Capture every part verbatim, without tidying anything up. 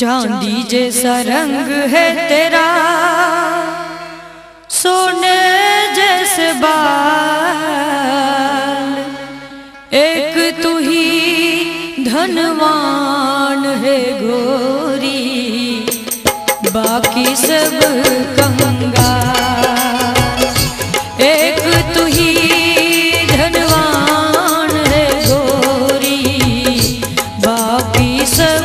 चांदी जैसा रंग है तेरा, सोने जैसे बाल, एक तू ही धनवान है गोरी, बाकी सब कंगाल। एक तू ही धनवान है गोरी, बाकी सब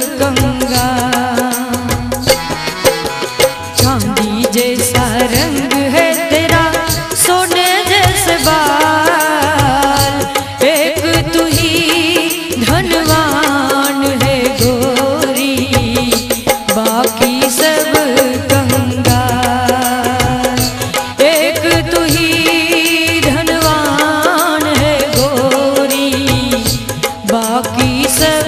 चांदी जैसा रंग है तेरा, सोने जैसे बाल, एक तू ही धनवान है गोरी, बाकी सब कंगाल। एक तू ही धनवान है गोरी, बाकी सब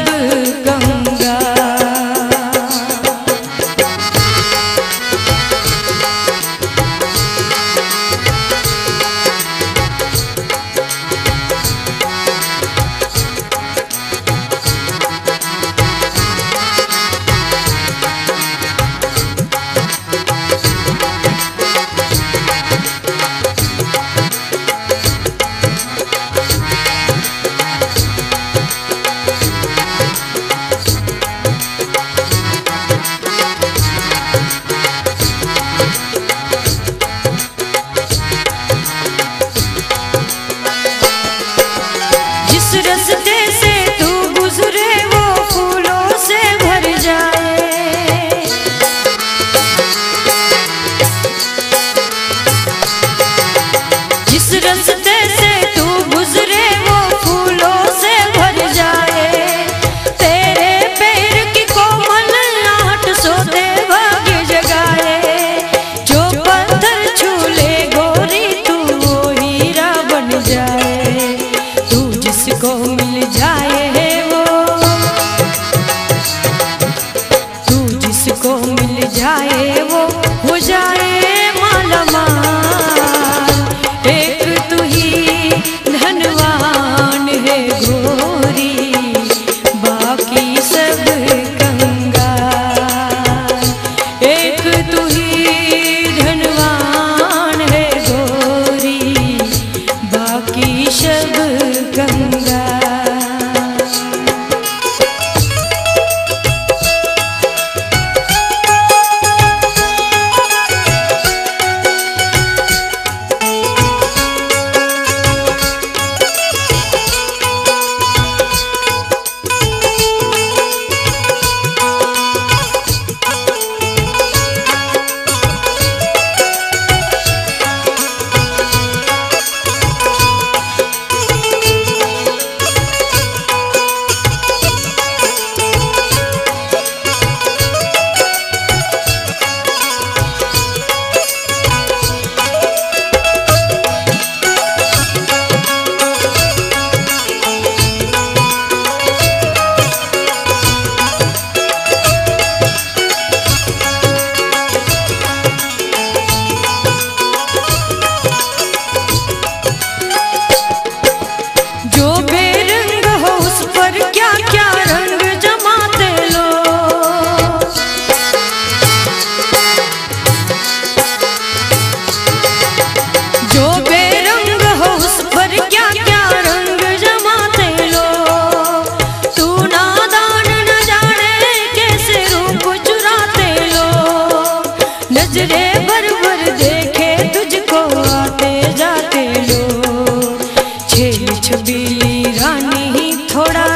रस्ते से तू गुजरे वो फूलों से भर जाए, जिस रस्ते से तू गुजरे वो फूलों से भर जाए, तेरे पैर की कोमल आहट सोते भाग्य जगाए। जो पत्थर छू ले गोरी तू वो हीरा बन जाए, तू जिसको मिल जाए है वो, तू जिसको मिल जाए वो हो जाए माला माल। एक तू ही धनवान है गोरी, बाकी सब कंगाल। एक तू ही धनवान है गोरी, बाकी सब कंगाल। नजरे भर भर देखे तुझको आते जाते लोग, छेल छबीली रानी थोड़ा,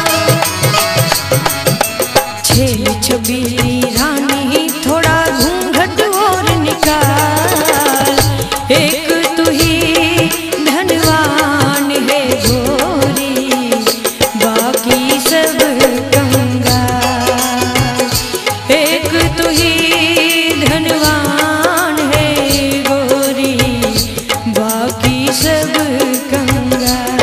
छेल छबीली रानी थोड़ा घूंघट और निकाल। एक तू ही धनवान है गोरी, बाकी सब कंगाल। एक तू ही धनवान है गोरी, बाकी सब कंगाल।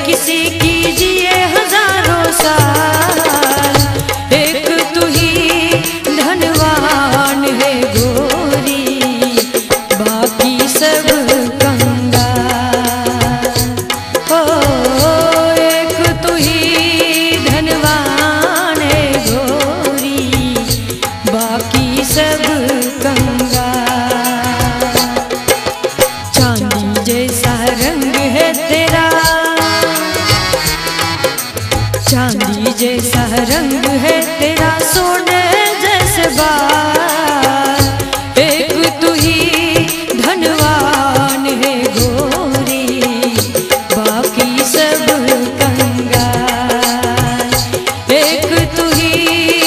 किसी की जिए हजारों साल, एक तू ही धनवान है गोरी, बाकी सब कंगाल। हो एक तू ही धनवान है गोरी, बाकी सब कंगाल। चांदी जैसा रंग है तेरा, चांदी जैसा रंग है तेरा, सोने जैसे बाल, एक तू ही धनवान है गोरी, बाकी सब कंगाल। एक तू ही